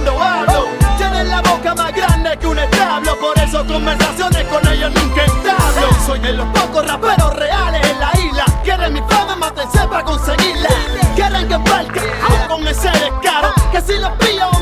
cuando hablo. Tienen la boca más grande que un establo, por eso conversaciones con ellos nunca entablo. Soy de los pocos raperos reales en la isla. Quieren mi fama, mátense para conseguirla. Quieren que embarque con ese descaro, que si los pillo